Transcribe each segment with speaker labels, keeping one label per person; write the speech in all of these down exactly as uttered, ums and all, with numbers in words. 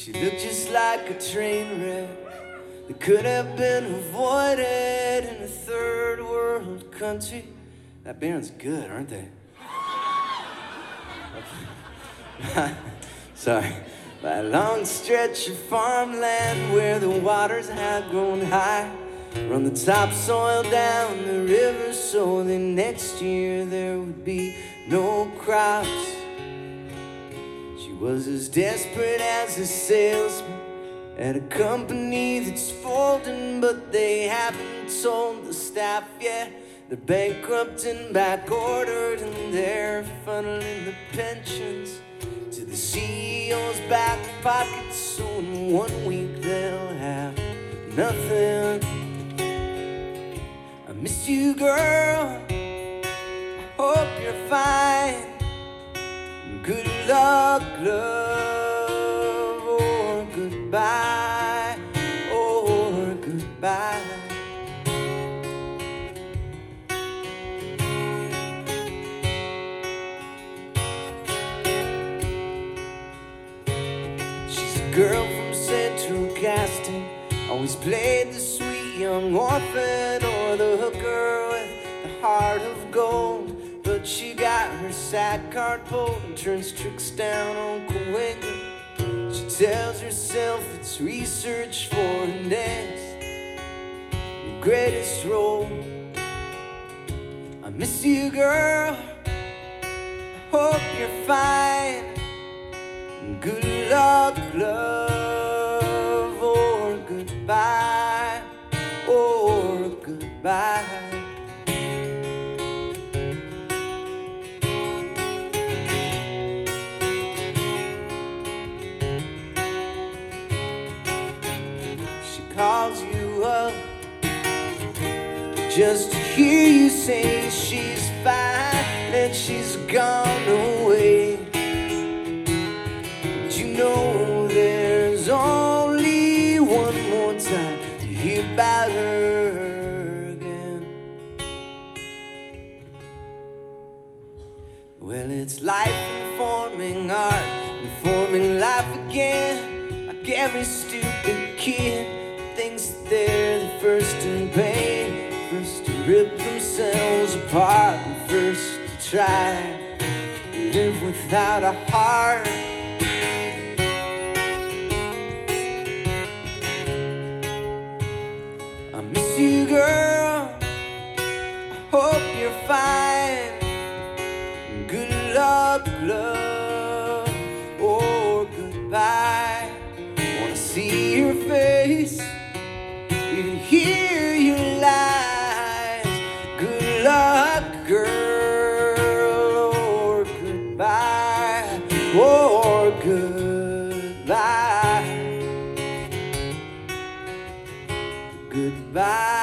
Speaker 1: She looked just like a train wreck that could have been avoided in a third world country. That band's good, aren't they? Sorry. By a long stretch of farmland where the waters had grown high, run the topsoil down the river so that next year there would be no crops. She was as desperate as a salesman at a company that's folding, but they haven't told the staff yet. They're bankrupt and back-ordered, and they're funneling the pensions to the C E O's back pockets, so in one week they'll have nothing. I miss you, girl. I hope you're fine. Good luck, love, or goodbye, or goodbye. Girl from Central Casting, always played the sweet young orphan or the hooker with the heart of gold. But she got her sad card pulled and turns tricks down on Cahuenga. She tells herself it's research for her next, her greatest role. I miss you, girl. I hope you're fine. Good luck, love, or goodbye, or goodbye. She calls you up just to hear you say she's fine and she's gone away. You know there's only one more time to hear about her again. Well, it's life informing art, informing life again. Like every stupid kid thinks that they're the first in pain, first to rip themselves apart, and first to try to live without a heart. You, girl, I hope you're fine. Good luck, love, or goodbye. Wanna see your face, even hear your lies. Good luck, girl, or goodbye, or goodbye. Goodbye.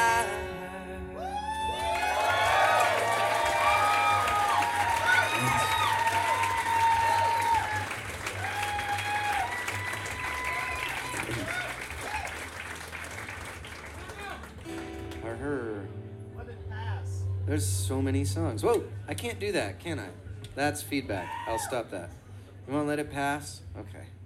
Speaker 1: Or her.
Speaker 2: Let it pass.
Speaker 1: There's so many songs. Whoa, I can't do that, can I? That's feedback. I'll stop that. You want to let it pass? Okay.